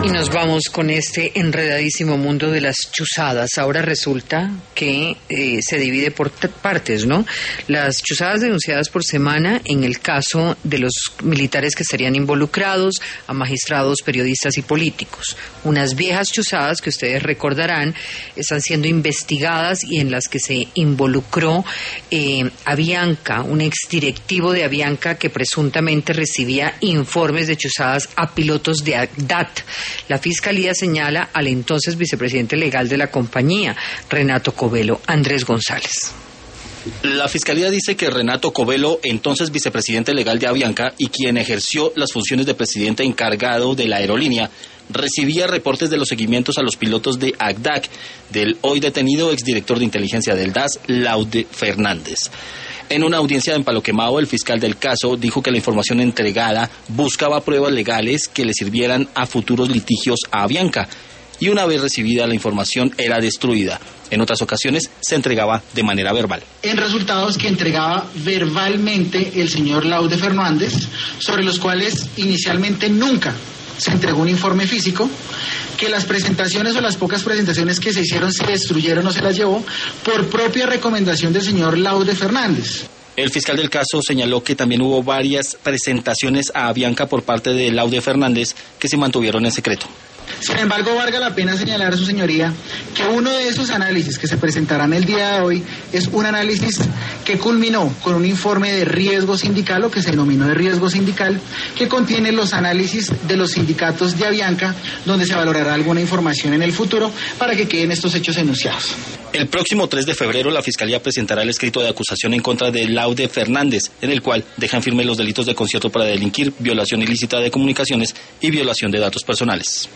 Y nos vamos con este enredadísimo mundo de las chuzadas. Ahora resulta que se divide por partes, ¿no? Las chuzadas denunciadas por semana en el caso de los militares que estarían involucrados, a magistrados, periodistas y políticos. Unas viejas chuzadas que ustedes recordarán están siendo investigadas y en las que se involucró Avianca, un exdirectivo de Avianca que presuntamente recibía informes de chuzadas a pilotos de ACDAT. La Fiscalía señala al entonces vicepresidente legal de la compañía, Renato Covelo. Andrés González. La Fiscalía dice que Renato Covelo, entonces vicepresidente legal de Avianca y quien ejerció las funciones de presidente encargado de la aerolínea, recibía reportes de los seguimientos a los pilotos de ACDAC del hoy detenido exdirector de inteligencia del DAS, Laude Fernández. En una audiencia en Palo Quemado, el fiscal del caso dijo que la información entregada buscaba pruebas legales que le sirvieran a futuros litigios a Avianca y una vez recibida la información era destruida. En otras ocasiones se entregaba de manera verbal. En resultados que entregaba verbalmente el señor Laude Fernández, sobre los cuales inicialmente nunca se entregó un informe físico, que las presentaciones o las pocas presentaciones que se hicieron se destruyeron o se las llevó por propia recomendación del señor Laude Fernández. El fiscal del caso señaló que también hubo varias presentaciones a Avianca por parte de Laude Fernández que se mantuvieron en secreto. Sin embargo, valga la pena señalar a su señoría que uno de esos análisis que se presentarán el día de hoy es un análisis que culminó con un informe de riesgo sindical, lo que se denominó de riesgo sindical, que contiene los análisis de los sindicatos de Avianca, donde se valorará alguna información en el futuro para que queden estos hechos enunciados. El próximo 3 de febrero la Fiscalía presentará el escrito de acusación en contra de Laude Fernández, en el cual dejan firme los delitos de concierto para delinquir, violación ilícita de comunicaciones y violación de datos personales.